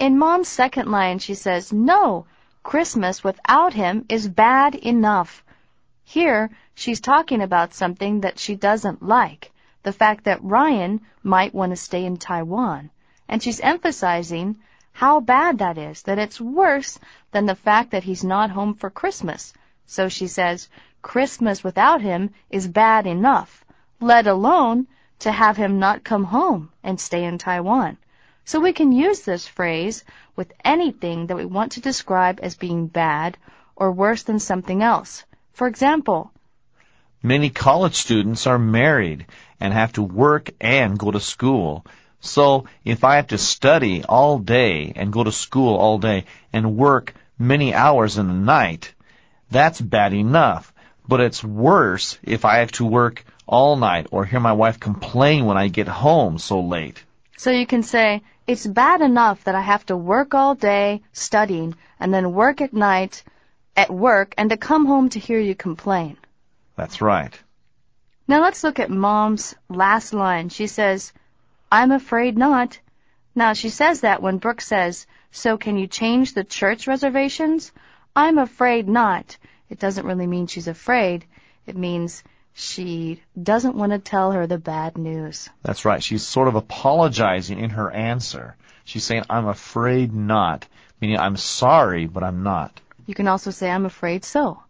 In Mom's second line, she says, "No, Christmas without him is bad enough." Here, she's talking about something that she doesn't like, the fact that Ryan might want to stay in Taiwan. And she's emphasizing how bad that is, that it's worse than the fact that he's not home for Christmas. So she says, Christmas without him is bad enough, let alone to have him not come home and stay in Taiwan. So we can use this phrase with anything that we want to describe as being bad or worse than something else. For example, many college students are married and have to work and go to school. So if I have to study all day and go to school all day and work many hours in the night, that's bad enough. But it's worse if I have to work all night or hear my wife complain when I get home so late. So you can say, it's bad enough that I have to work all day studying and then work at night at work and to come home to hear you complain. That's right. Now let's look at Mom's last line. She says, I'm afraid not. Now she says that when Brooke says, so can you change the church reservations? I'm afraid not. It doesn't really mean she's afraid. It means she doesn't want to tell her the bad news. That's right. She's sort of apologizing in her answer. She's saying, I'm afraid not, meaning I'm sorry, but I'm not. You can also say, I'm afraid so.